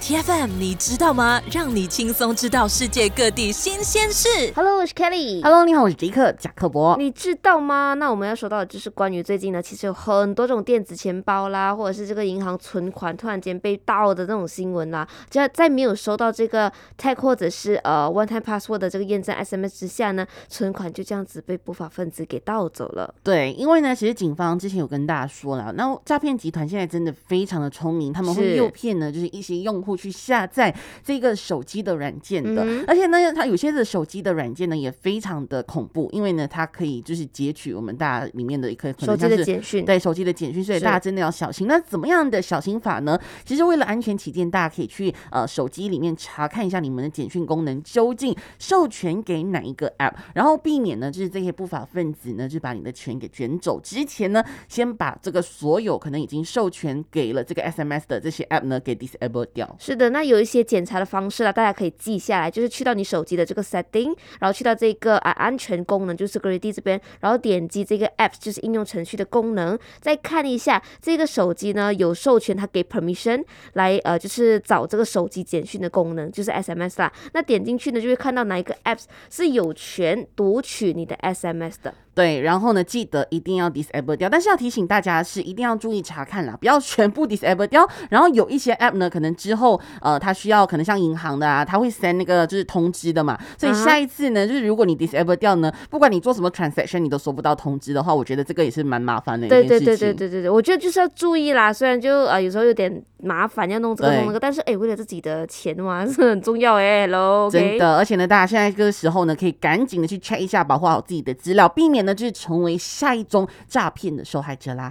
TFM 你知道吗？让你轻松知道世界各地新鲜事。 Hello， 我是 Kelly。Hello， 你好，我是杰克贾克伯。 你知道吗？那我们要说到的就是关于最近呢，其实有很多种电子钱包啦，或者是这个银行存款突然间被盗的那种新闻啦。只要在没有收到这个 tag 或者是one time password 的这个验证 SMS 之下呢，存款就这样子被不法分子给盗走了。 对，因为呢，其实警方之前有跟大家说了，那诈骗集团现在真的非常的聪明，他们会诱骗呢，就是一些用户去下载这个手机的软件的，而且呢，它有些的手机的软件呢也非常的恐怖，因为呢，它可以就是截取我们大家里面的一个手机的简讯， 对手机的简讯，所以大家真的要小心。那怎么样的小心法呢？其实为了安全起见，大家可以去手机里面查看一下你们的简讯功能究竟授权给哪一个 app， 然后避免呢就是这些不法分子呢就把你的钱给卷走之前呢，先把这个所有可能已经授权给了这个 SMS 的这些 app 呢给 disable 掉。 是的，那有一些检查的方式啦，大家可以记下来，就是去到你手机的这个 setting， 然后去到这个安全功能，就是 security 这边，然后点击这个 apps， 就是应用程序的功能，再看一下这个手机呢有授权它给 permission 来就是找这个手机简讯的功能，就是 SMS 啦。那点进去呢就会看到哪一个 apps 是有权读取你的 SMS 的。 对，然后呢，记得一定要 disable 掉，但是要提醒大家的是，一定要注意查看啦，不要全部 disable 掉。然后有一些 app 呢，可能之后它需要可能像银行的啊，它会 send 那个就是通知的嘛，所以下一次呢，就是如果你 disable 掉呢，不管你做什么 transaction， 你都收不到通知的话，我觉得这个也是蛮麻烦的一件事情。 对，我觉得就是要注意啦，虽然就有时候有点麻烦，要弄这个弄那个，但是为了自己的钱嘛，是很重要hello， 真的，而且呢，大家现在这个时候呢，可以赶紧的去 check 一下，保护好自己的资料，避免呢就是成为下一宗诈骗的受害者啦。